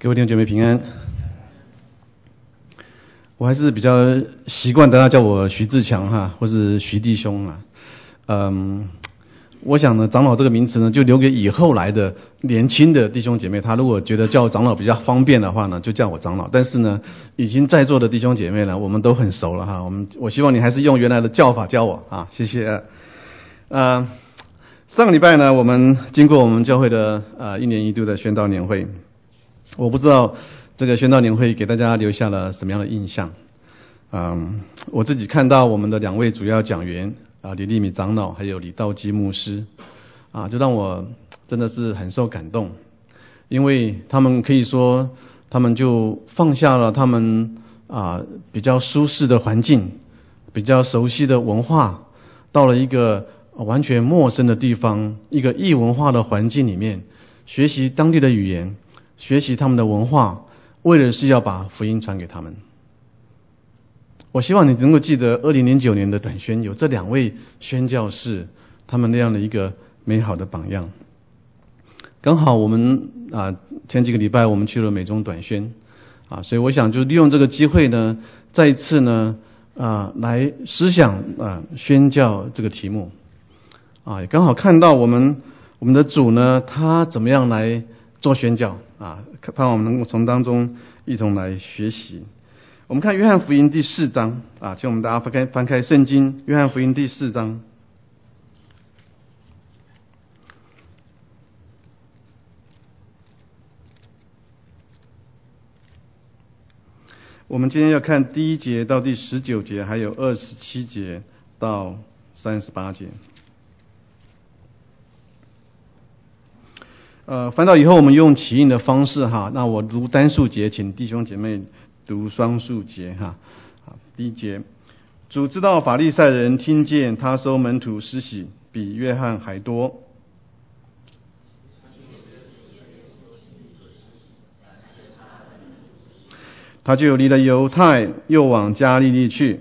各位弟兄姐妹平安。我还是比较习惯大家叫我徐志强哈，或是徐弟兄啊。我想呢，长老这个名词呢，就留给以后来的年轻的弟兄姐妹。他如果觉得叫长老比较方便的话呢，就叫我长老。但是呢，已经在座的弟兄姐妹呢，我们都很熟了哈。我希望你还是用原来的叫法叫我啊，谢谢。上个礼拜呢，我们经过我们教会的1年1度的宣道年会。我不知道这个宣道年会给大家留下了什么样的印象。我自己看到我们的2位主要讲员李立米长老还有李道基牧师就让我真的是很受感动，因为他们可以说他们就放下了他们比较舒适的环境，比较熟悉的文化，到了一个完全陌生的地方，一个异文化的环境里面，学习当地的语言，学习他们的文化，为的是要把福音传给他们。我希望你能够记得2009年的短宣有这2位宣教士，他们那样的一个美好的榜样。刚好我们前几个礼拜我们去了美中短宣所以我想就利用这个机会呢，再一次呢来思想宣教这个题目也刚好看到我们的主呢，他怎么样来做宣教盼望我们能够从当中一同来学习。我们看约翰福音第4章请我们大家翻开圣经，约翰福音第4章。我们今天要看第1节到第19节，还有27节到38节。翻到以后我们用起印的方式那我读单数节，请弟兄姐妹读双数节第1节，主知道法利赛人听见他收门徒施洗比约翰还多，他就离了犹太，又往加利利去。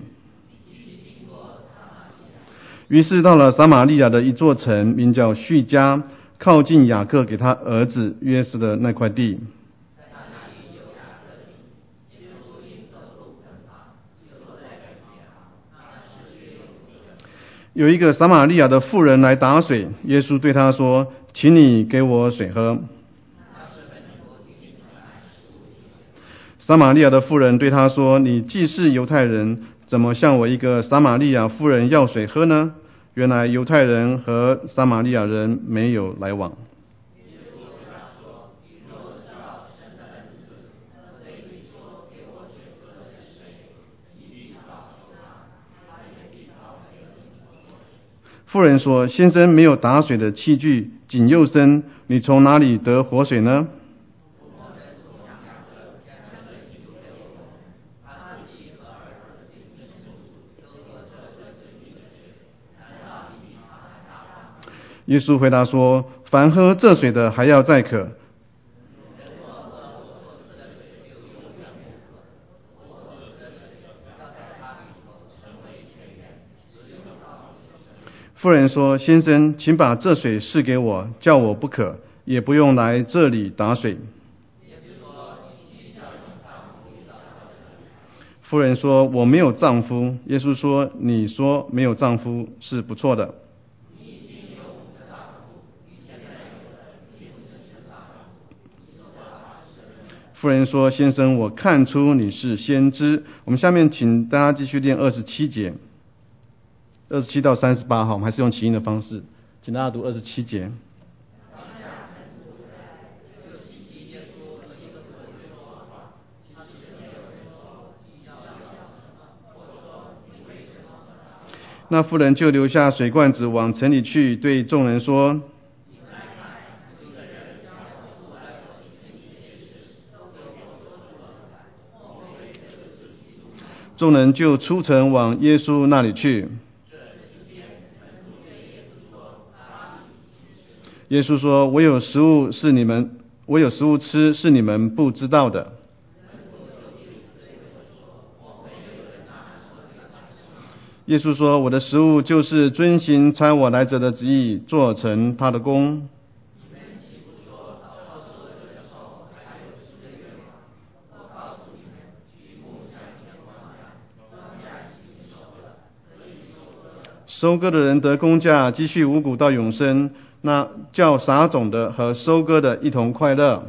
于是到了撒玛利亚的一座城，名叫叙加，靠近雅各给他儿子约瑟的那块地。有一个撒玛利亚的妇人来打水，耶稣对她说：请你给我水喝。撒玛利亚的妇人对他说：你既是犹太人，怎么向我一个撒玛利亚妇人要水喝呢？原来犹太人和撒玛利亚人没有来往。妇人说：先生没有打水的器具，井又深，你从哪里得活水呢？耶稣回答说：凡喝这水的还要再渴，妇人说：先生，请把这水赐给我，叫我不渴，也不用来这里打水。妇人说：我没有丈夫。耶稣说：你说没有丈夫是不错的。妇人说：先生，我看出你是先知。我们下面请大家继续念27节，27到38我们还是用起印的方式，请大家读27节。那妇人就留下水罐子往城里去，对众人说：众人就出城往耶稣那里去。耶稣说：我有食物吃是你们不知道的。耶稣说：我的食物就是遵行差我来者的旨意，做成他的功。 收割的人得工价，积蓄五谷到永生，那叫撒种的和收割的一同快乐。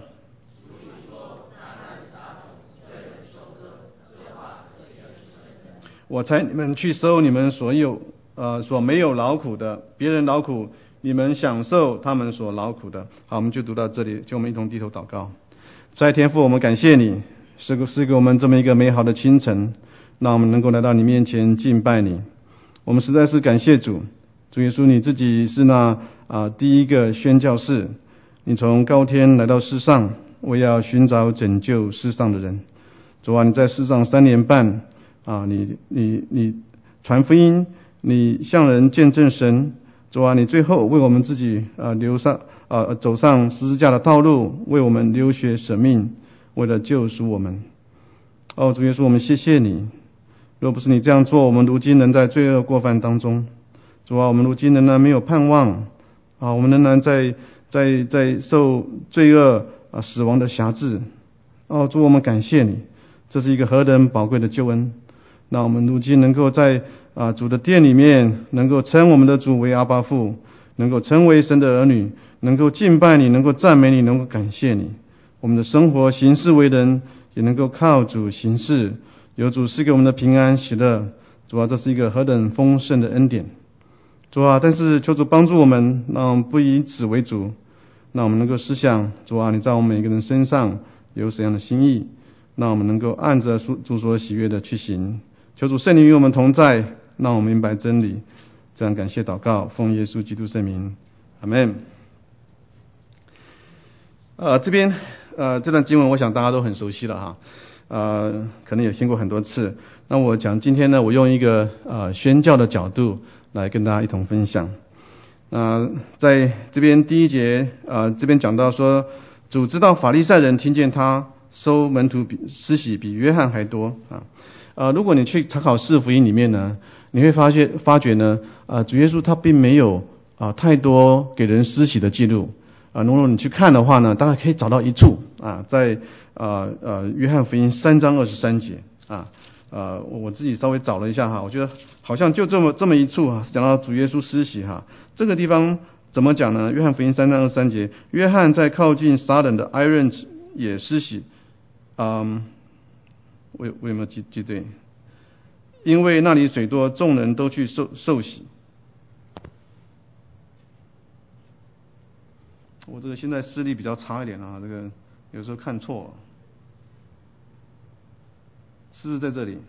我猜你们去收你们所没有劳苦的，别人劳苦，你们享受他们所劳苦的。好，我们就读到这里，就我们一同低头祷告。在天父，我们感谢你，是给我们这么一个美好的清晨，让我们能够来到你面前敬拜你。我们实在是感谢主，主耶稣，你自己是那第一个宣教士，你从高天来到世上，为要寻找拯救世上的人。主啊，你在世上3年半你传福音，你向人见证神。主啊，你最后为我们自己走上十字架的道路，为我们流血舍命，为了救赎我们。主耶稣，我们谢谢你。若不是你这样做，我们如今仍在罪恶过犯当中。主啊，我们如今仍然没有盼望我们仍然在受罪恶死亡的辖制。主，我们感谢你，这是一个何等宝贵的救恩。让我们如今能够在主的殿里面，能够称我们的主为阿爸父，能够成为神的儿女，能够敬拜你，能够赞美你，能够感谢你。我们的生活行事为人也能够靠主行事，有主赐给我们的平安喜乐。主啊，这是一个何等丰盛的恩典。主啊，但是求主帮助我们，让我们不以此为主，让我们能够思想，主啊，你在我们每个人身上有怎样的心意，让我们能够按着主所喜悦的去行。求主圣灵与我们同在，让我们明白真理。这样感谢祷告，奉耶稣基督圣名，阿们。这边这段经文我想大家都很熟悉了可能也听过很多次。那我讲今天呢，我用一个宣教的角度来跟大家一同分享。在这边第1节这边讲到说，主知道法利赛人听见他收门徒施洗比约翰还多如果你去查考四福音里面呢，你会发觉呢主耶稣他并没有太多给人施洗的记录如果你去看的话呢，大概可以找到一处在约翰福音3章23节我自己稍微找了一下我觉得好像就这么一处讲到主耶稣施洗这个地方怎么讲呢？约翰福音3章23节，约翰在靠近撒冷的埃壬也施洗我有没有记对？因为那里水多，众人都去受洗。我这个现在视力比较差一点这个有时候看错了，是不是在这里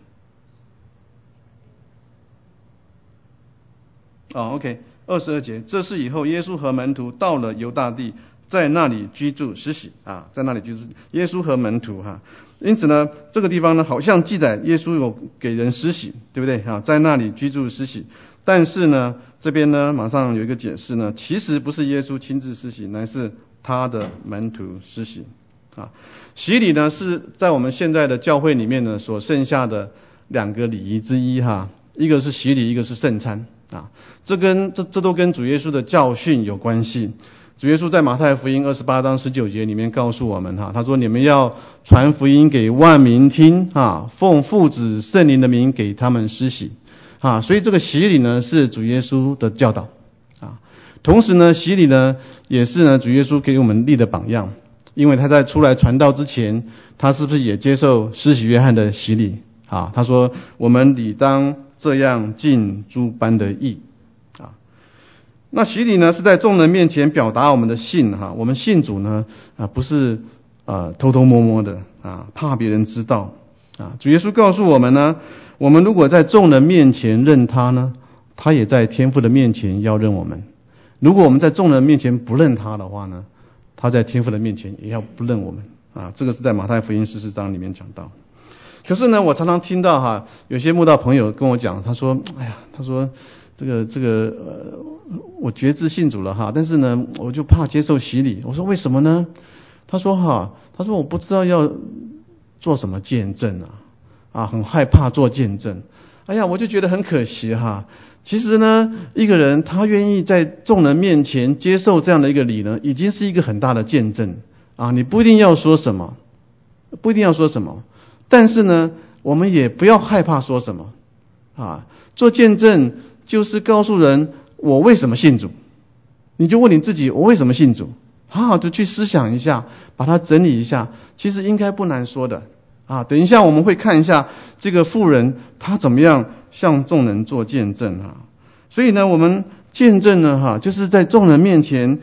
？OK， 22节，这是以后耶稣和门徒到了犹大地，在那里居住施洗在那里居住，耶稣和门徒因此呢，这个地方呢好像记载耶稣有给人施洗，对不对在那里居住施洗。但是呢，这边呢马上有一个解释呢，其实不是耶稣亲自施洗，乃是他的门徒施洗洗礼呢是在我们现在的教会里面呢所剩下的2个礼仪之一一个是洗礼，一个是圣餐这都跟主耶稣的教训有关系。主耶稣在马太福音28章19节里面告诉我们他说你们要传福音给万民听奉父子圣灵的名给他们施洗所以这个洗礼呢是主耶稣的教导同时呢洗礼呢也是呢主耶稣给我们立的榜样，因为他在出来传道之前，他是不是也接受施洗约翰的洗礼他说我们理当这样尽诸般的义那洗礼呢是在众人面前表达我们的信我们信主呢不是偷偷摸摸的怕别人知道主耶稣告诉我们呢，我们如果在众人面前认他呢，他也在天父的面前要认我们。如果我们在众人面前不认他的话呢，他在天父的面前也要不认我们这个是在马太福音14章里面讲到。可是呢，我常常听到有些慕道朋友跟我讲，他说这个我决志信主了但是呢我就怕接受洗礼。我说为什么呢？他说我不知道要做什么见证很害怕做见证。我就觉得很可惜其实呢，一个人他愿意在众人面前接受这样的一个礼呢，已经是一个很大的见证你不一定要说什么，但是呢，我们也不要害怕说什么做见证， 就是告诉人我为什么信主。你就问你自己，我为什么信主？好好的去思想一下，把它整理一下，其实应该不难说的等一下我们会看一下这个妇人她怎么样向众人做见证所以呢，我们见证呢就是在众人面前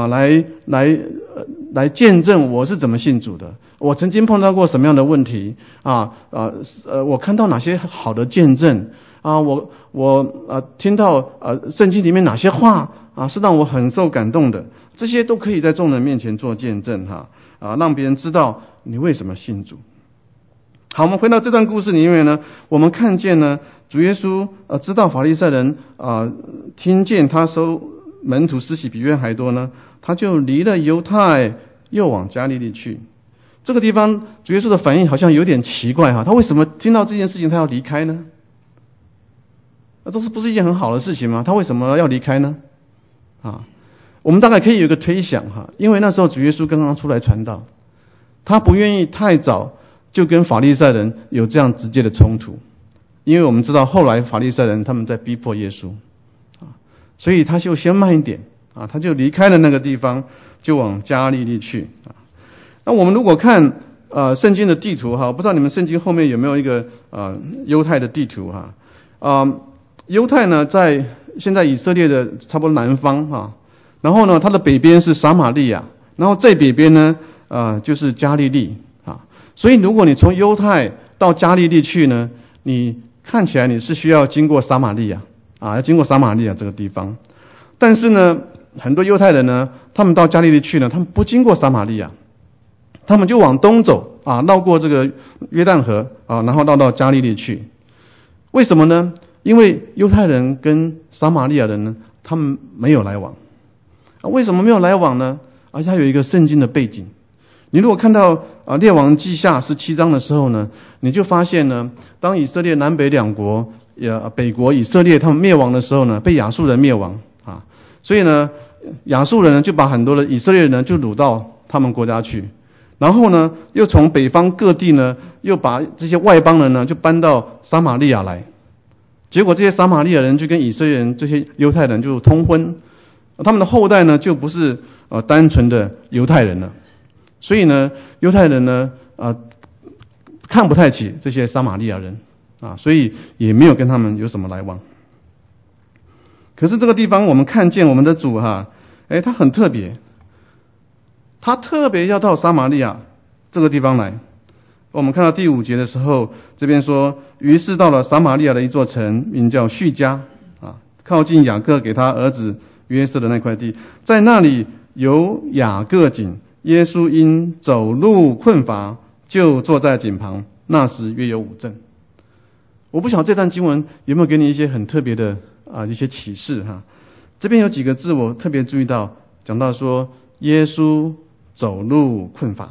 来见证我是怎么信主的，我曾经碰到过什么样的问题我看到哪些好的见证我听到圣经里面哪些话是让我很受感动的，这些都可以在众人面前做见证让别人知道你为什么信主。好，我们回到这段故事里面呢，我们看见呢，主耶稣知道法利赛人听见他收门徒施洗比约还多呢，他就离了犹太，又往加利利去。这个地方主耶稣的反应好像有点奇怪他为什么听到这件事情他要离开呢？这不是一件很好的事情吗？他为什么要离开呢？我们大概可以有一个推想因为那时候主耶稣刚刚出来传道，他不愿意太早就跟法利赛人有这样直接的冲突，因为我们知道后来法利赛人他们在逼迫耶稣所以他就先慢一点他就离开了那个地方，就往加利利去那我们如果看圣经的地图不知道你们圣经后面有没有一个犹太的地图犹太呢在现在以色列的差不多南方然后呢它的北边是撒玛利亚，然后在北边呢就是加利利所以如果你从犹太到加利利去呢，你看起来你是需要经过撒玛利亚要经过撒玛利亚这个地方。但是呢很多犹太人呢，他们到加利利去呢，他们不经过撒玛利亚，他们就往东走绕过这个约旦河然后绕到加利利去。为什么呢？因为犹太人跟撒玛利亚人呢，他们没有来往为什么没有来往呢？而且它有一个圣经的背景。你如果看到列王记下17章的时候呢，你就发现呢，当以色列南北两国北国以色列他们灭亡的时候呢，被亚述人灭亡所以呢亚述人呢就把很多的以色列人呢就掳到他们国家去，然后呢又从北方各地呢又把这些外邦人呢就搬到撒玛利亚来，结果这些撒玛利亚人就跟以色列人这些犹太人就通婚，他们的后代呢就不是单纯的犹太人了，所以呢犹太人呢看不太起这些撒玛利亚人所以也没有跟他们有什么来往。可是这个地方我们看见我们的主他很特别，他特别要到撒玛利亚这个地方来。我们看到第5节的时候，这边说，于是到了撒玛利亚的一座城，名叫叙加靠近雅各给他儿子约瑟的那块地，在那里有雅各井，耶稣因走路困乏，就坐在井旁，那时约有5正。我不晓得这段经文有没有给你一些很特别的一些启示这边有几个字我特别注意到，讲到说耶稣走路困乏。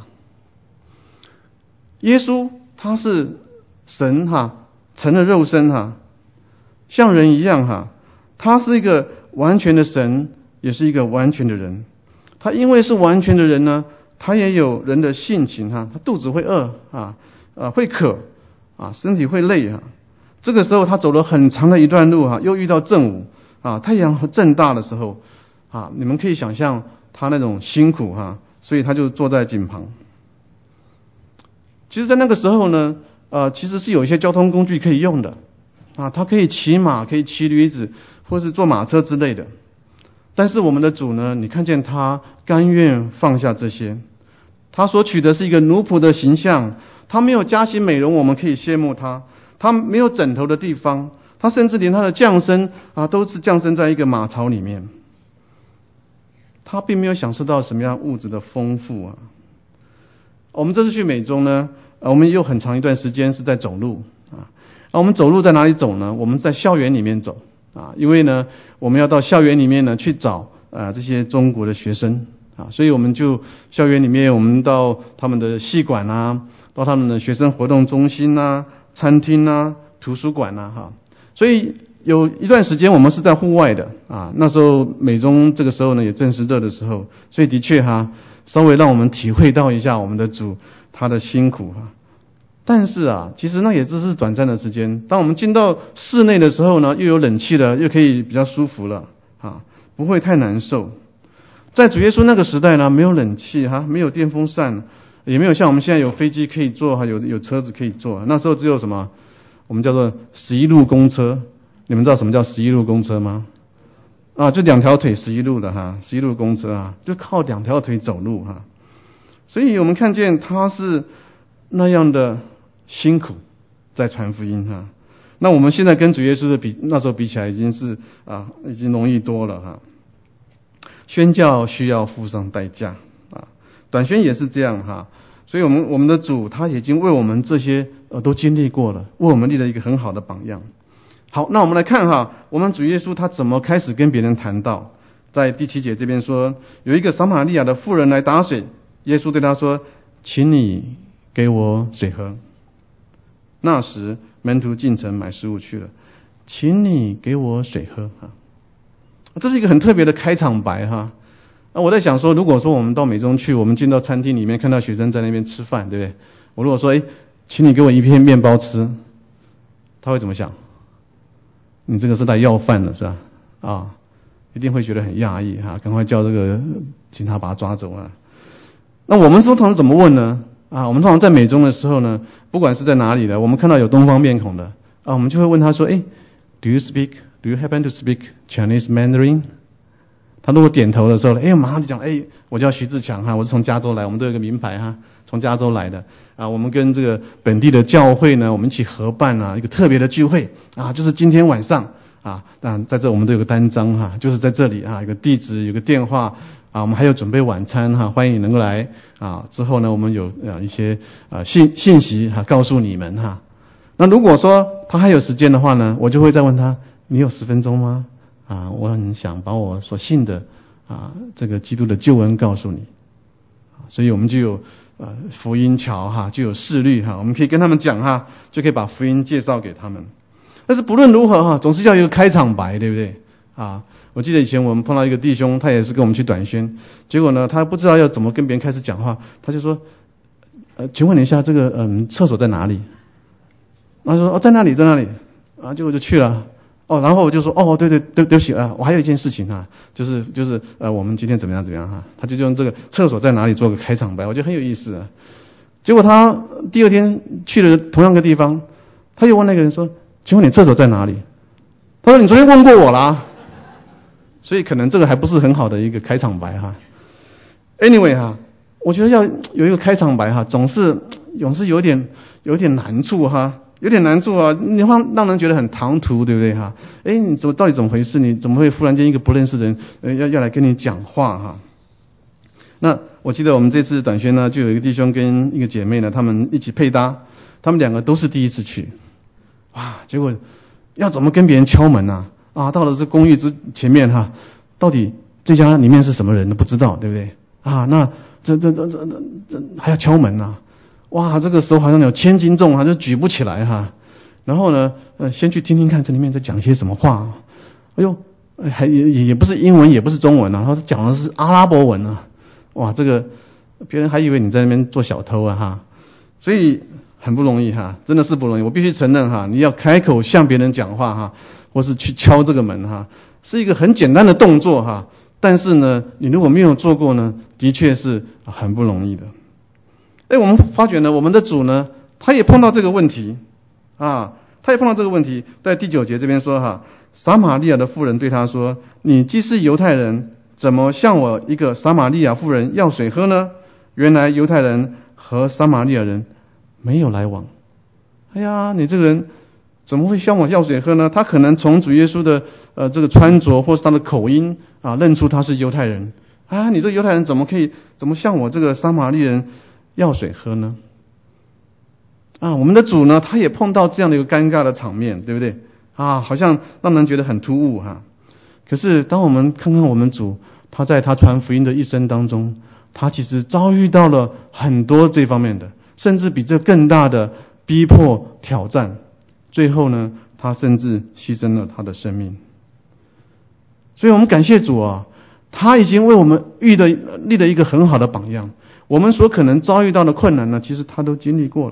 耶稣他是神成了肉身像人一样他是一个完全的神，也是一个完全的人。他因为是完全的人呢，他也有人的性情他肚子会饿会渴身体会累这个时候他走了很长的一段路又遇到正午太阳正大的时候你们可以想象他那种辛苦所以他就坐在井旁。其实在那个时候呢其实是有一些交通工具可以用的他可以骑马，可以骑驴子，或是坐马车之类的。但是我们的主呢，你看见他甘愿放下这些，他所取的是一个奴仆的形象，他没有加薪美容我们可以羡慕他，他没有枕头的地方，他甚至连他的降生都是降生在一个马槽里面。他并没有享受到什么样物质的丰富我们这次去美中呢我们有很长一段时间是在走路我们走路在哪里走呢？我们在校园里面走因为呢我们要到校园里面呢去找这些中国的学生所以我们就校园里面我们到他们的系馆到他们的学生活动中心餐厅图书馆所以有一段时间我们是在户外的那时候美中这个时候呢也正是热的时候，所以的确稍微让我们体会到一下我们的主他的辛苦但是啊，其实那也只是短暂的时间。当我们进到室内的时候呢，又有冷气了，又可以比较舒服了啊，不会太难受。在主耶稣那个时代呢，没有冷气哈，没有电风扇，也没有像我们现在有飞机可以坐，还有车子可以坐。那时候只有什么？我们叫做11路公车。你们知道什么叫11路公车吗？啊，就2条腿11路的哈，11路公车啊，就靠2条腿走路哈。所以我们看见他是那样的辛苦在传福音哈。那我们现在跟主耶稣的那时候比起来，已经容易多了哈。宣教需要付上代价啊，短宣也是这样哈。所以我们的主他已经为我们这些都经历过了，为我们立了一个很好的榜样。好，那我们来看哈，我们主耶稣他怎么开始跟别人谈道。在第7节这边说，有一个撒玛利亚的妇人来打水，耶稣对他说，请你给我水喝。那时门徒进城买食物去了，请你给我水喝哈。这是一个很特别的开场白哈。我在想说，如果说我们到美中去，我们进到餐厅里面看到学生在那边吃饭，对不对？我如果说请你给我一片面包吃，他会怎么想？你这个是来要饭的是吧？啊，一定会觉得很讶异哈，赶快叫这个警察把他抓走啊。那我们通常怎么问呢？啊，我们通常在美中的时候呢，不管是在哪里的，我们看到有东方面孔的啊，我们就会问他说，Do you happen to speak Chinese Mandarin？ 他如果点头的时候，马上就讲，我叫徐志强哈，我是从加州来，我们都有个名牌哈，从加州来的啊，我们跟这个本地的教会呢，我们一起合办一个特别的聚会啊，就是今天晚上啊，当然在这我们都有个单张哈，就是在这里啊，有个地址，有个电话啊，我们还有准备晚餐哈，欢迎你能够来啊。之后呢，我们有一些信息哈，告诉你们哈。那如果说他还有时间的话呢，我就会再问他，你有10分钟吗？啊，我很想把我所信的这个基督的救恩告诉你，所以我们就有福音桥哈，就有视律哈，我们可以跟他们讲哈，就可以把福音介绍给他们。但是不论如何哈，总是要有一个开场白，对不对啊？我记得以前我们碰到一个弟兄，他也是跟我们去短宣，结果呢，他不知道要怎么跟别人开始讲话，他就说，请问一下这个厕所在哪里？他说在那里啊，结果就去了。然后我就说，对不起我还有一件事情哈，就是我们今天怎么样哈，他就用这个厕所在哪里做个开场白，我觉得很有意思啊。结果他第2天去了同样的地方，他又问那个人说，请问你厕所在哪里？他说你昨天问过我啦。所以可能这个还不是很好的一个开场白哈。Anyway 哈，我觉得要有一个开场白哈，总是有点难处哈。有点难处啊，你会让人觉得很唐突，对不对哈？你到底怎么回事？你怎么会忽然间一个不认识的人要来跟你讲话哈？那我记得我们这次短宣呢，就有一个弟兄跟一个姐妹呢，他们一起配搭，他们2个都是第一次去，哇！结果要怎么跟别人敲门啊？到了这公寓之前面哈，到底这家里面是什么人都不知道，对不对啊？那这还要敲门啊？哇，这个时候好像有1000斤重，就举不起来哈。然后呢，先去听听看这里面在讲些什么话。还也不是英文，也不是中文啊，他讲的是阿拉伯文啊。哇，这个别人还以为你在那边做小偷啊哈。所以很不容易哈，真的是不容易。我必须承认哈，你要开口向别人讲话哈，或是去敲这个门哈，是一个很简单的动作哈。但是呢，你如果没有做过呢，的确是很不容易的。我们发觉呢，我们的主呢，他也碰到这个问题啊，在第9节这边说哈，撒玛利亚的妇人对他说，你既是犹太人，怎么向我一个撒玛利亚妇人要水喝呢？原来犹太人和撒玛利亚人没有来往。你这个人怎么会向我要水喝呢？他可能从主耶稣的这个穿着或是他的口音认出他是犹太人你这个犹太人怎么向我这个撒玛利亚人要水喝呢？我们的主呢，他也碰到这样的一个尴尬的场面，对不对好像让人觉得很突兀哈。可是当我们看看我们主，他在他传福音的一生当中，他其实遭遇到了很多这方面的，甚至比这更大的逼迫挑战，最后呢，他甚至牺牲了他的生命。所以我们感谢主他已经为我们立了一个很好的榜样。我们所可能遭遇到的困难呢，其实他都经历过了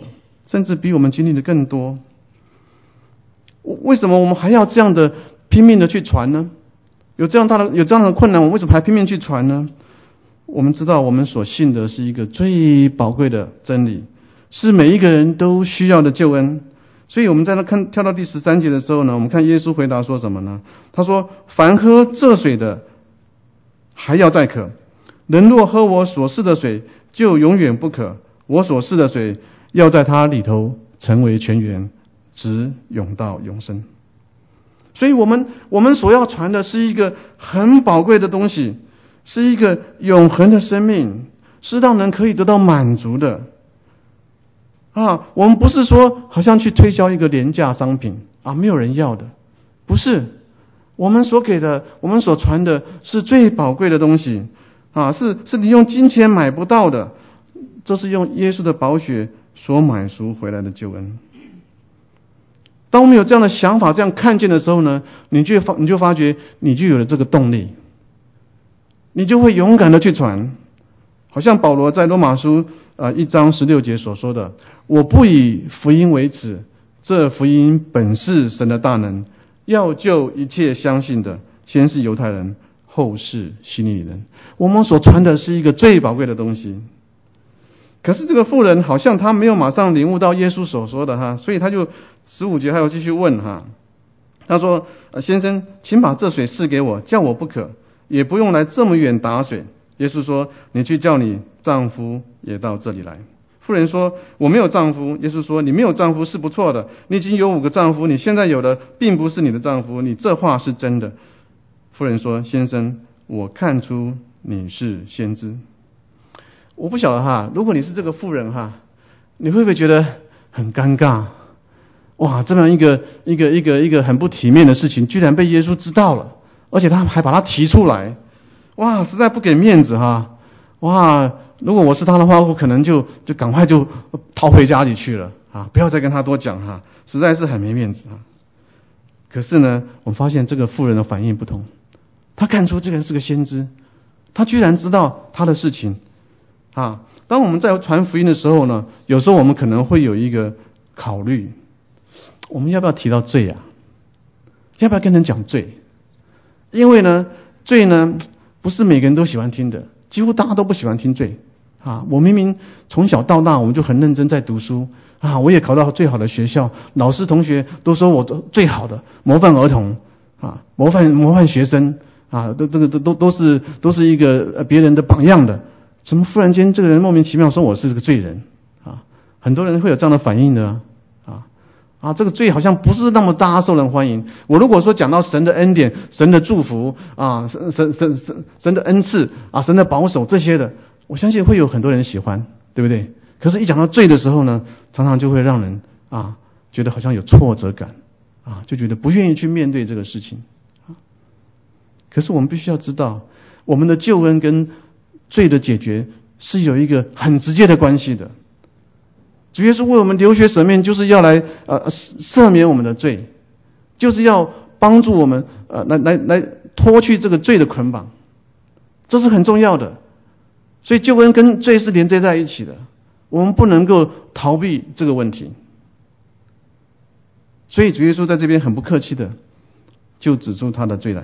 甚至比我们经历的更多。为什么我们还要这样的拼命的去传呢？有这样的困难，我们为什么还拼命去传呢？我们知道我们所信的是一个最宝贵的真理，是每一个人都需要的救恩。所以我们在那跳到第13节的时候呢，我们看耶稣回答说什么呢？他说：凡喝这水的还要再渴，人若喝我所赐的水，就永远不渴。我所赐的水要在他里头成为泉源，直涌到永生。所以我们所要传的是一个很宝贵的东西，是一个永恒的生命，是让人可以得到满足的。我们不是说好像去推销一个廉价商品没有人要的，不是。我们所给的，我们所传的是最宝贵的东西是你用金钱买不到的，这是用耶稣的宝血所买赎回来的救恩。当我们有这样的想法，这样看见的时候呢，你就发觉你就有了这个动力，你就会勇敢的去传。好像保罗在罗马书1章16节所说的：我不以福音为耻，这福音本是神的大能，要救一切相信的，先是犹太人，后是希利尼人。我们所传的是一个最宝贵的东西。可是这个妇人好像他没有马上领悟到耶稣所说的所以他就15节还有继续问他说：先生，请把这水赐给我，叫我不渴，也不用来这么远打水。耶稣说：你去叫你丈夫也到这里来。妇人说：我没有丈夫。耶稣说：你没有丈夫是不错的，你已经有5个丈夫，你现在有的并不是你的丈夫，你这话是真的。妇人说：先生，我看出你是先知。我不晓得如果你是这个妇人你会不会觉得很尴尬？哇，这样一个很不体面的事情，居然被耶稣知道了，而且他还把它提出来，哇，实在不给面子哇，如果我是他的话，我可能就赶快就逃回家里去了不要再跟他多讲实在是很没面子可是呢，我们发现这个妇人的反应不同，他看出这个人是个先知，他居然知道他的事情当我们在传福音的时候呢，有时候我们可能会有一个考虑，我们要不要提到罪要不要跟人讲罪？因为呢，罪呢不是每个人都喜欢听的，几乎大家都不喜欢听罪我明明从小到大我们就很认真在读书我也考到最好的学校，老师同学都说我最好的模范儿童模范学生都是一个别人的榜样的，怎么忽然间这个人莫名其妙说我是个罪人很多人会有这样的反应的这个罪好像不是那么大家受人欢迎。我如果说讲到神的恩典、神的祝福神的恩赐神的保守这些的，我相信会有很多人喜欢，对不对？可是一讲到罪的时候呢，常常就会让人觉得好像有挫折感就觉得不愿意去面对这个事情可是我们必须要知道，我们的救恩跟罪的解决是有一个很直接的关系的。主耶稣为我们流血舍命，就是要来赦免我们的罪，就是要帮助我们来脱去这个罪的捆绑，这是很重要的。所以救恩跟罪是连接在一起的，我们不能够逃避这个问题。所以主耶稣在这边很不客气的就指出他的罪来。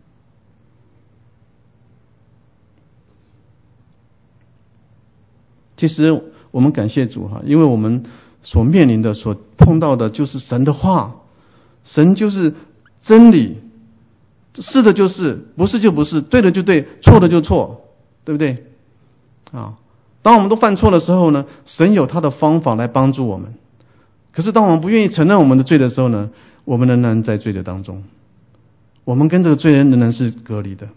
其实我们感谢主因为我们所面临的、所碰到的就是神的话，神就是真理，是的就是，不是就不是，对的就对，错的就错，对不对？当我们都犯错的时候呢，神有他的方法来帮助我们。可是当我们不愿意承认我们的罪的时候呢，我们仍然在罪的当中，我们跟这个罪人仍然是隔离的。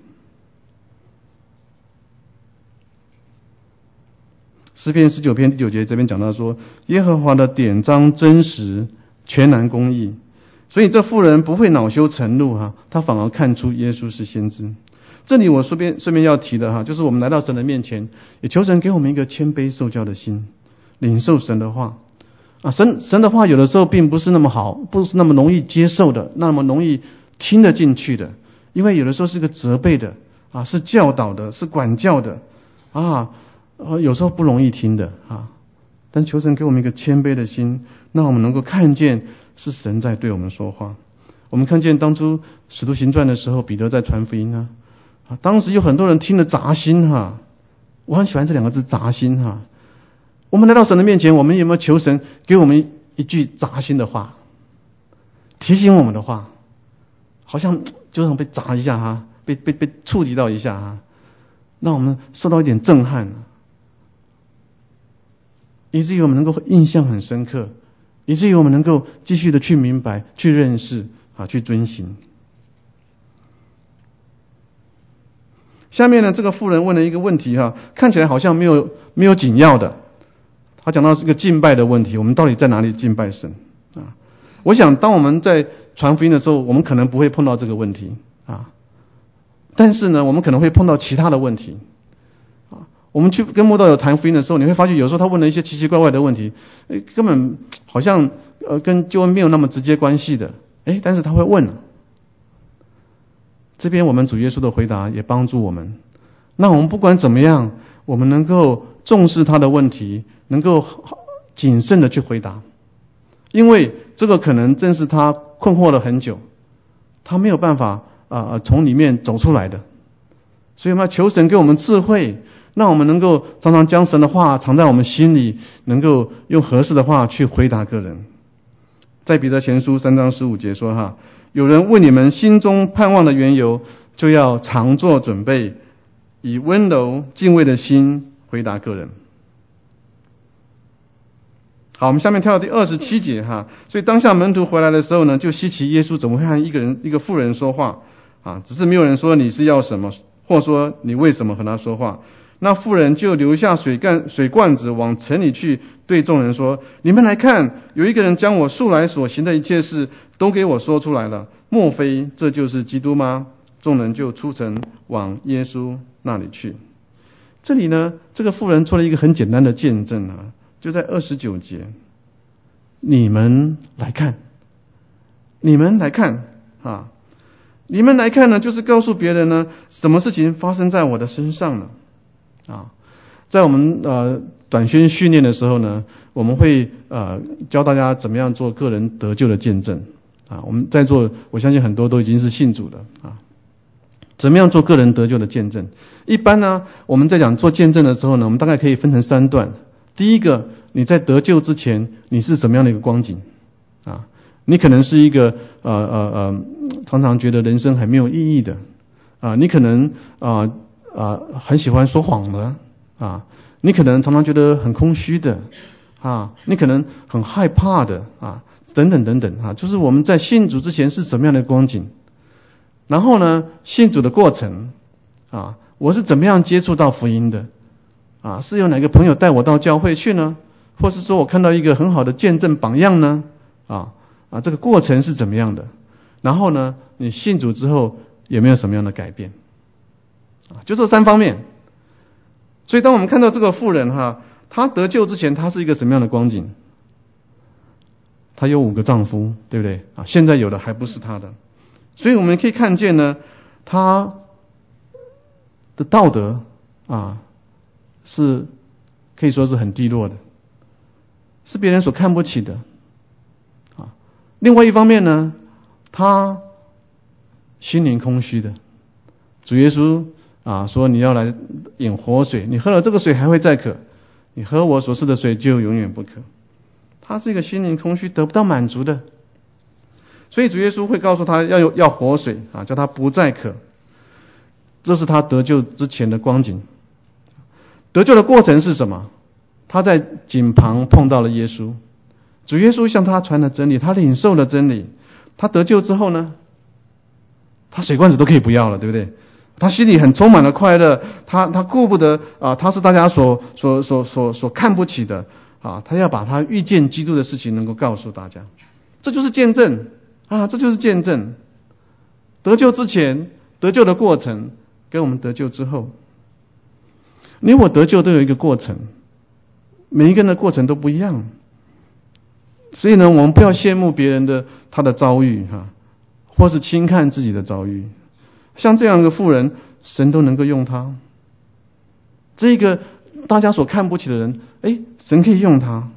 诗篇19篇第9节这边讲到说，耶和华的典章真实，全然公义。所以这妇人不会恼羞成怒她反而看出耶稣是先知。这里我顺便要提的就是我们来到神的面前，也求神给我们一个谦卑受教的心，领受神的话神的话有的时候并不是那么好，不是那么容易接受的，那么容易听得进去的，因为有的时候是个责备的是教导的，是管教的有时候不容易听的但求神给我们一个谦卑的心，让我们能够看见是神在对我们说话。我们看见当初使徒行传的时候，彼得在传福音啊，当时有很多人听了扎心哈，我很喜欢这两个字扎心哈。我们来到神的面前，我们有没有求神给我们一句扎心的话，提醒我们的话，好像就像被砸一下哈，被触及到一下哈，让我们受到一点震撼，以至于我们能够印象很深刻，以至于我们能够继续的去明白、去认识啊、去遵行。下面呢，这个妇人问了一个问题哈，看起来好像没有紧要的。他讲到这个敬拜的问题，我们到底在哪里敬拜神啊？我想，当我们在传福音的时候，我们可能不会碰到这个问题啊，但是呢，我们可能会碰到其他的问题啊。我们去跟慕道友谈福音的时候，你会发现有时候他问了一些奇奇怪怪的问题，根本好像跟救恩没有那么直接关系的，但是他会问。这边我们主耶稣的回答也帮助我们，那我们不管怎么样，我们能够重视他的问题，能够谨慎的去回答，因为这个可能正是他困惑了很久，他没有办法从里面走出来的。所以我们要求神给我们智慧，让我们能够常常将神的话藏在我们心里，能够用合适的话去回答个人。在彼得前书3章15节说哈，有人问你们心中盼望的缘由，就要常做准备，以温柔敬畏的心回答个人。好，我们下面跳到第27节哈。所以当下门徒回来的时候呢，就稀奇耶稣怎么会和一个妇人说话啊？只是没有人说你是要什么，或说你为什么和他说话。那妇人就留下水罐子往城里去，对众人说：你们来看，有一个人将我素来所行的一切事都给我说出来了，莫非这就是基督吗？众人就出城往耶稣那里去。这里呢，这个妇人做了一个很简单的见证啊，就在29节，你们来看，你们来看啊，你们来看呢，就是告诉别人呢，什么事情发生在我的身上呢？啊，在我们短宣训练的时候呢，我们会教大家怎么样做个人得救的见证啊。我们在座，我相信很多都已经是信主的啊。怎么样做个人得救的见证？一般呢，我们在讲做见证的时候呢，我们大概可以分成3段。第一个，你在得救之前，你是什么样的一个光景啊？你可能是一个常常觉得人生很没有意义的啊，你可能很喜欢说谎的啊，你可能常常觉得很空虚的啊，你可能很害怕的啊，等等等等啊，就是我们在信主之前是什么样的光景，然后呢，信主的过程啊，我是怎么样接触到福音的啊？是有哪个朋友带我到教会去呢？或是说我看到一个很好的见证榜样呢？这个过程是怎么样的？然后呢，你信主之后有没有什么样的改变？就这3方面。所以当我们看到这个妇人哈，她得救之前，她是一个什么样的光景？她有5个丈夫，对不对啊？现在有的还不是她的，所以我们可以看见呢，她的道德是可以说是很低落的，是别人所看不起的啊。另外一方面呢，她心灵空虚的，主耶稣说你要来饮活水，你喝了这个水还会再渴，你喝我所赐的水就永远不渴。他是一个心灵空虚得不到满足的，所以主耶稣会告诉他要活水叫他不再渴。这是他得救之前的光景。得救的过程是什么？他在井旁碰到了耶稣，主耶稣向他传了真理，他领受了真理。他得救之后呢，他水罐子都可以不要了，对不对？他心里很充满了快乐，他顾不得他是大家所看不起的他要把他遇见基督的事情能够告诉大家。这就是见证这就是见证。得救之前，得救的过程跟我们得救之后，你我得救都有一个过程，每一个人的过程都不一样。所以呢，我们不要羡慕别人他的遭遇或是轻看自己的遭遇。像这样的妇人，神都能够用她。这个大家所看不起的人，神可以用他。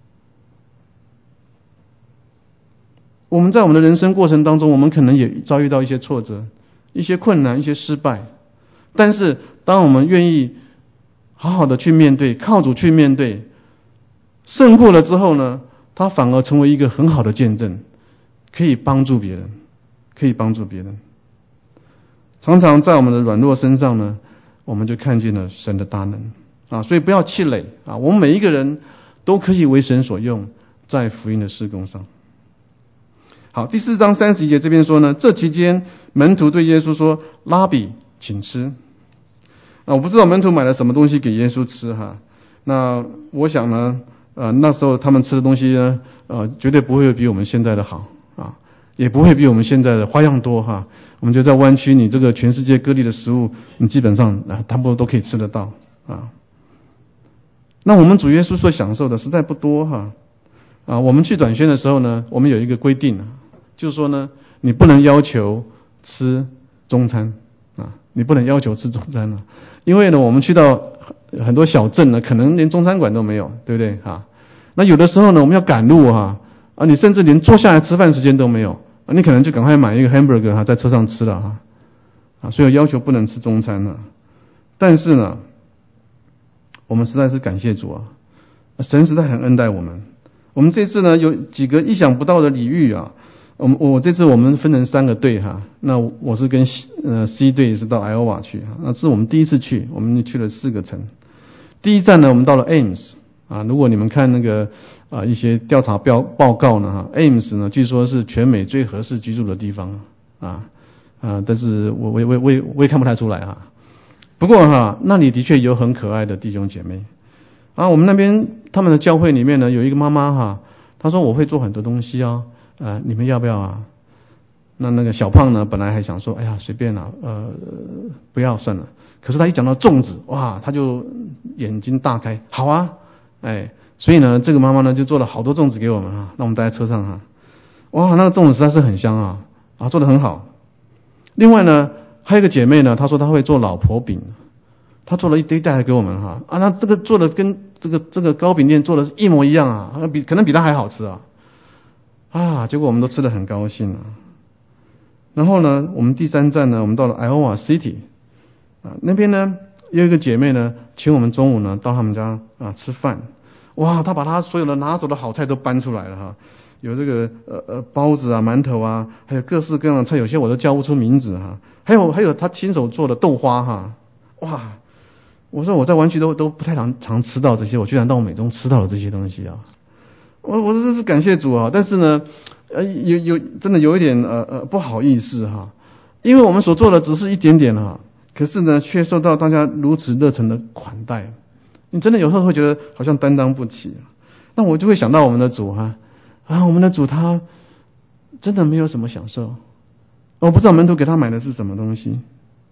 我们在我们的人生过程当中，我们可能也遭遇到一些挫折、一些困难、一些失败，但是当我们愿意好好的去面对，靠主去面对，胜过了之后呢，他反而成为一个很好的见证，可以帮助别人，可以帮助别人。常常在我们的软弱身上呢，我们就看见了神的大能啊！所以不要气馁啊！我们每一个人都可以为神所用，在福音的事工上。好，第4章31节这边说呢，这期间门徒对耶稣说：“拉比，请吃。”我不知道门徒买了什么东西给耶稣吃哈。那我想呢，那时候他们吃的东西呢，绝对不会比我们现在的好啊，也不会比我们现在的花样多哈。我们就在湾区，你这个全世界各地的食物，你基本上差不多都可以吃得到啊。那我们主耶稣所享受的实在不多哈。我们去短宣的时候呢，我们有一个规定，就是说呢，你不能要求吃中餐啊，你不能要求吃中餐了，因为呢，我们去到很多小镇呢，可能连中餐馆都没有，对不对啊？那有的时候呢，我们要赶路你甚至连坐下来吃饭时间都没有，你可能就赶快买一个 hamburger 在车上吃了所以要求不能吃中餐了。但是呢，我们实在是感谢主神实在很恩待我们。我们这次呢有几个意想不到的礼遇我这次我们分成3个队那我是跟C 队是到 Iowa 去那是我们第一次去，我们去了4个城。第一站呢，我们到了 Ames如果你们看那个一些调查报告呢Ames 呢据说是全美最合适居住的地方但是我也看不太出来不过那里的确有很可爱的弟兄姐妹我们那边他们的教会里面呢有一个妈妈她说我会做很多东西你们要不要那个小胖呢本来还想说哎呀随便不要算了，可是他一讲到粽子哇他就眼睛大开，好所以呢这个妈妈呢就做了好多粽子给我们那我们待在车上哇那个粽子实在是很香做得很好。另外呢还有一个姐妹呢，她说她会做老婆饼，她做了一堆带来给我们那这个做的跟这个糕饼店做的是一模一样可能比她还好吃结果我们都吃得很高兴然后呢我们第3站呢，我们到了 Iowa City那边呢有一个姐妹呢请我们中午呢到他们家吃饭。哇，她把她所有的拿手的好菜都搬出来了有这个包子馒头还有各式各样的菜，有些我都叫不出名字还有她亲手做的豆花哇，我说我在湾区都不太常吃到这些，我居然到美中吃到了这些东西我真是感谢主但是呢真的有一点不好意思因为我们所做的只是一点点可是呢却受到大家如此热忱的款待，你真的有时候会觉得好像担当不起那我就会想到我们的主我们的主他真的没有什么享受。我不知道门徒给他买的是什么东西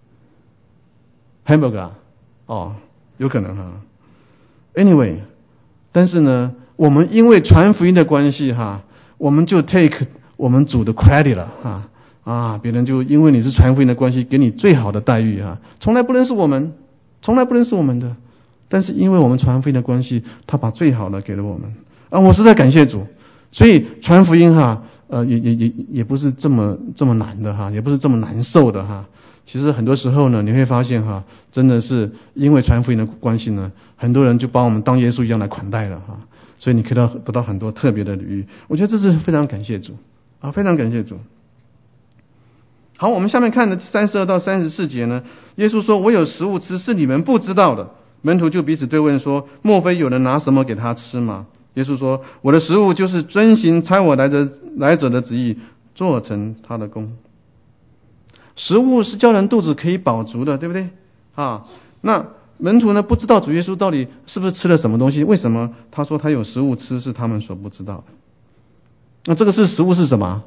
hamburger 有可能anyway， 但是呢我们因为传福音的关系我们就 take 我们主的 credit 了别人就因为你是传福音的关系给你最好的待遇从来不认识我们，从来不认识我们的，但是因为我们传福音的关系，他把最好的给了我们我实在感谢主。所以传福音也不是这么难的也不是这么难受的其实很多时候呢你会发现真的是因为传福音的关系呢，很多人就把我们当耶稣一样来款待了所以你可以得到很多特别的礼遇，我觉得这是非常感谢主非常感谢主。好，我们下面看的32到34节呢，耶稣说我有食物吃是你们不知道的，门徒就彼此对问说莫非有人拿什么给他吃吗？耶稣说我的食物就是遵行差我来者的旨意，做成他的工。食物是叫人肚子可以饱足的，对不对那门徒呢不知道主耶稣到底是不是吃了什么东西，为什么他说他有食物吃是他们所不知道的。那这个食物是什么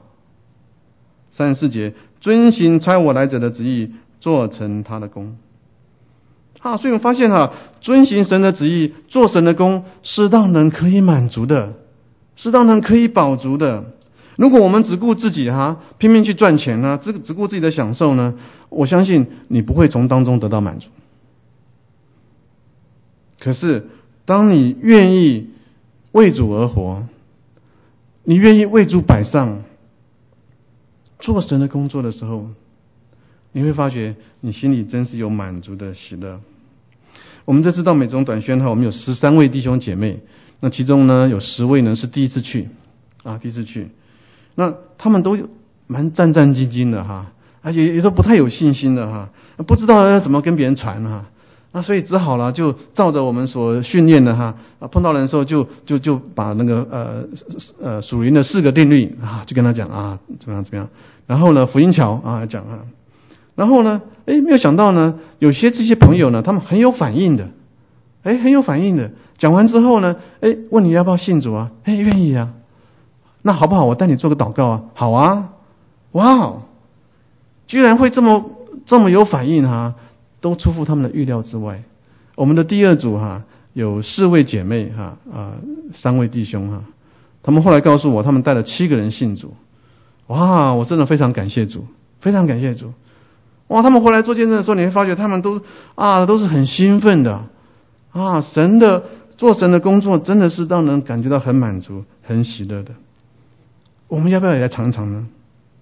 ？34节遵行差我来者的旨意，做成他的工所以我们发现遵行神的旨意，做神的工是让人可以满足的，是让人可以饱足的。如果我们只顾自己拼命去赚钱只顾自己的享受呢，我相信你不会从当中得到满足。 可是当你愿意为主而活，你愿意为主摆上，做神的工作的时候，你会发觉你心里真是有满足的喜乐。我们这次到美中短宣我们有13位弟兄姐妹，那其中呢有10位呢是第一次去，那他们都蛮战战兢兢的也都不太有信心的不知道要怎么跟别人传那所以只好了就照着我们所训练的碰到人的时候就把那个属灵的4个定律就跟他讲怎么样，然后呢福音桥讲然后呢没有想到呢有些这些朋友呢他们很有反应的，讲完之后呢问你要不要信主愿意那好不好我带你做个祷告好哇居然会这么有反应都出乎他们的预料之外。我们的第二组有4位姐妹3位弟兄他们后来告诉我他们带了7个人信主。哇，我真的非常感谢主，非常感谢主。哇，他们回来做见证的时候，你会发觉他们都是很兴奋的做神的工作真的是让人感觉到很满足很喜乐的。我们要不要也来尝尝呢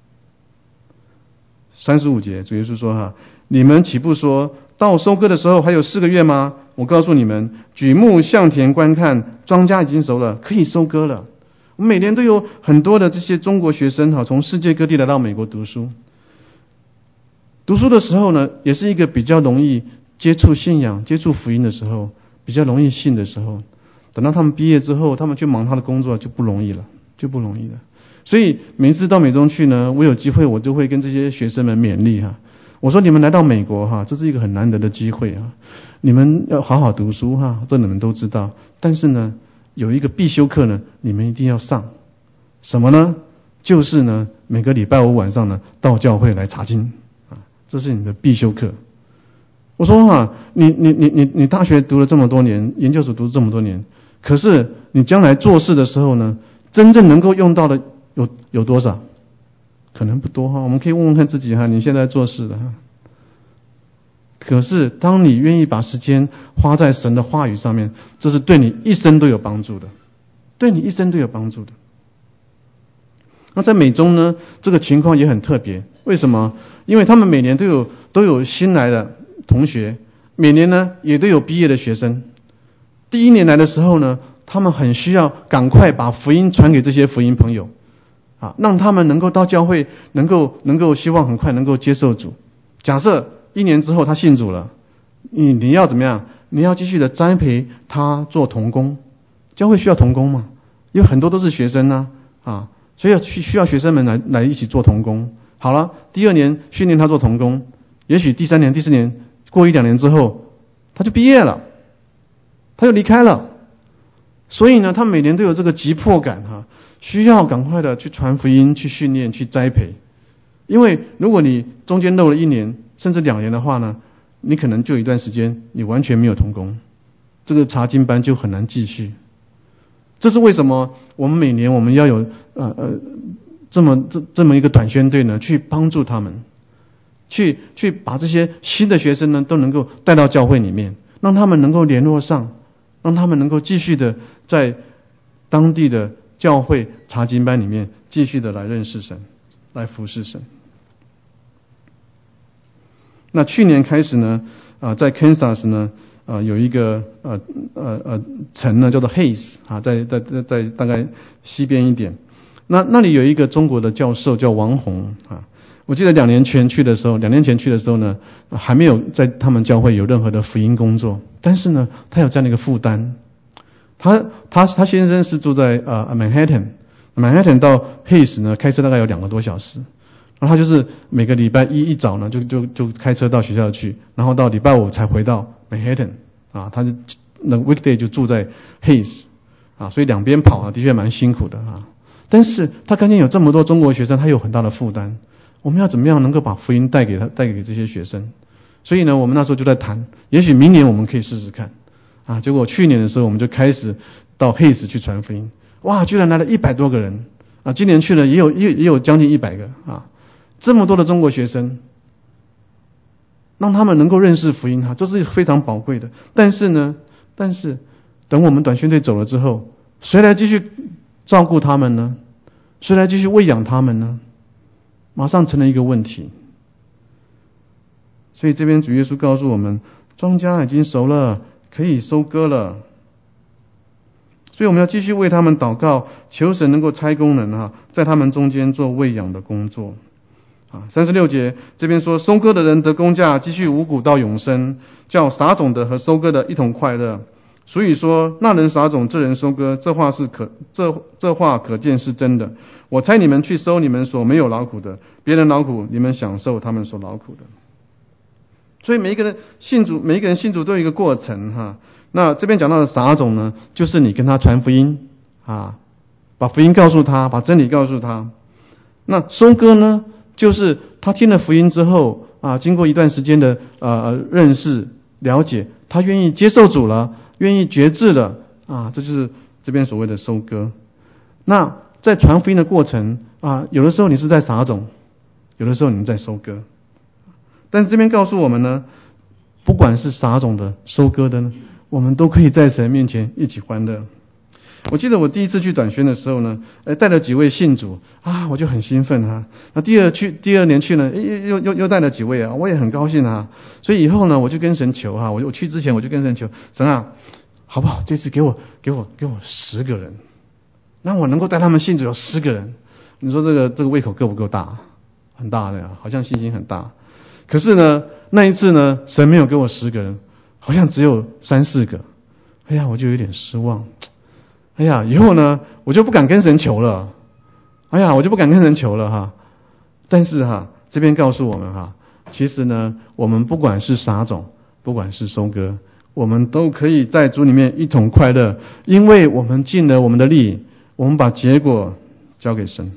？35节主耶稣说你们岂不说到收割的时候还有4个月吗？我告诉你们，举目向田观看，庄稼已经熟了，可以收割了。我们每年都有很多的这些中国学生从世界各地来到美国读书的时候呢，也是一个比较容易接触信仰接触福音的时候，比较容易信的时候。等到他们毕业之后，他们去忙他的工作就不容易了。所以每一次到美中去呢，我有机会我就会跟这些学生们勉励我说你们来到美国这是一个很难得的机会你们要好好读书这你们都知道。但是呢有一个必修课呢你们一定要上，什么呢？就是呢每个礼拜5晚上呢到教会来查经这是你的必修课。我说你大学读了这么多年，研究所读了这么多年，可是你将来做事的时候呢，真正能够用到的有多少？可能不多我们可以问问看自己你现在做事的可是当你愿意把时间花在神的话语上面，这是对你一生都有帮助的，那在美中呢，这个情况也很特别。为什么？因为他们每年都有新来的同学，每年呢也都有毕业的学生。第一年来的时候呢，他们很需要赶快把福音传给这些福音朋友让他们能够到教会，能够希望很快能够接受主。假设1年之后他信主了，你要怎么样？你要继续的栽培他做同工。教会需要同工嘛？因为很多都是学生所以需要学生们来一起做同工。好了，第2年训练他做同工，也许第3年、第4年，过1-2年之后，他就毕业了，他就离开了。所以呢，他每年都有这个急迫感需要赶快的去传福音、去训练、去栽培。因为如果你中间漏了1年甚至2年的话呢，你可能就有一段时间你完全没有同工，这个查经班就很难继续。这是为什么我们每年我们要有这么一个短宣队呢，去帮助他们，去把这些新的学生呢都能够带到教会里面，让他们能够联络上，让他们能够继续的在当地的教会查经班里面继续的来认识神，来服侍神。那去年开始呢在 Kansas 呢有一个城呢叫做 Hays 在大概西边一点。那里有一个中国的教授叫王宏我记得2年前去的时候呢，还没有在他们教会有任何的福音工作，但是呢他有这样的一个负担。他先生是住在Manhattan 到 Hays 呢开车大概有2个多小时，然后他就是每个礼拜一早呢就开车到学校去，然后到礼拜5才回到 Manhattan 他就那 weekday 就住在 Hays 所以两边跑的确蛮辛苦的但是他看见有这么多中国学生，他有很大的负担，我们要怎么样能够把福音带给这些学生？所以呢我们那时候就在谈，也许明年我们可以试试看结果去年的时候我们就开始到 Hays 去传福音，哇，居然来了100多个人今年去了也有将近100个这么多的中国学生，让他们能够认识福音这是非常宝贵的。但是呢但是等我们短宣队走了之后，谁来继续照顾他们呢？谁来继续喂养他们呢？马上成了一个问题。所以这边主耶稣告诉我们，庄稼已经熟了，可以收割了。所以我们要继续为他们祷告，求神能够差工人在他们中间做喂养的工作。36节这边说，收割的人得工价，继续五谷到永生，叫撒种的和收割的一同快乐。所以说，那人撒种，这人收割，这话可见是真的。我差你们去收你们所没有劳苦的，别人劳苦，你们享受他们所劳苦的。所以每一个人信主都有一个过程那这边讲到的撒种呢，就是你跟他传福音把福音告诉他，把真理告诉他。那收割呢，就是他听了福音之后经过一段时间的认识了解，他愿意接受主了，愿意决志了这就是这边所谓的收割。那在传福音的过程有的时候你是在撒种，有的时候你在收割。但是这边告诉我们呢，不管是撒种的收割的呢，我们都可以在神面前一起欢乐。我记得我第一次去短宣的时候呢，带了几位信主我就很兴奋那第二年去呢，又带了几位我也很高兴所以以后呢，我就跟神求我去之前我就跟神求，神好不好？这次给我10个人，让我能够带他们信主有10个人。你说这个胃口够不够大？很大的好像信心很大。可是呢，那一次呢，神没有给我10个人，好像只有3、4个。我就有点失望。以后呢，我就不敢跟神求了。我就不敢跟神求了但是这边告诉我们其实呢，我们不管是撒种，不管是收割，我们都可以在主里面一同快乐，因为我们尽了我们的力，我们把结果交给神。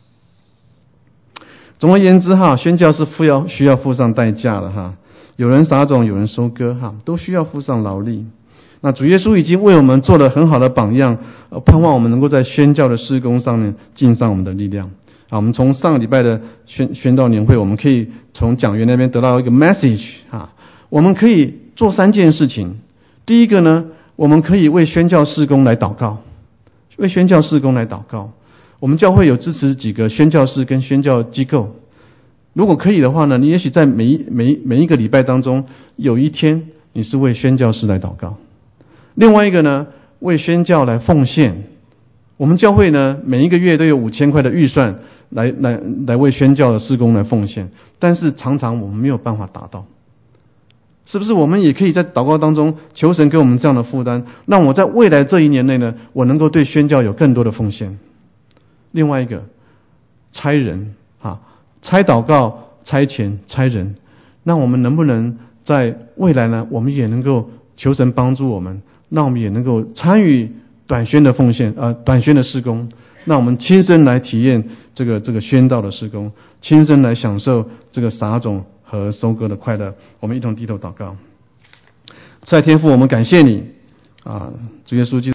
总而言之宣教是需要付上代价的有人撒种，有人收割都需要付上劳力。那主耶稣已经为我们做了很好的榜样，盼望我们能够在宣教的事工上面尽上我们的力量。我们从上个礼拜的宣道年会，我们可以从讲员那边得到一个 message 我们可以做3件事情。第一个呢，我们可以为宣教事工来祷告，为宣教事工来祷告。我们教会有支持几个宣教士跟宣教机构，如果可以的话呢，你也许在每一个礼拜当中有一天你是为宣教士来祷告。另外一个呢，为宣教来奉献。我们教会呢，每一个月都有5000块的预算来为宣教的事工来奉献，但是常常我们没有办法达到。是不是我们也可以在祷告当中求神给我们这样的负担，让我在未来这1年内呢，我能够对宣教有更多的奉献。另外一个，差人差祷告、差钱、差人，那我们能不能在未来呢，我们也能够求神帮助我们，让我们也能够参与短宣的奉献短宣的事工，让我们亲身来体验这个宣道的事工，亲身来享受这个撒种和收割的快乐。我们一同低头祷告。慈爱天父，我们感谢你主耶稣基督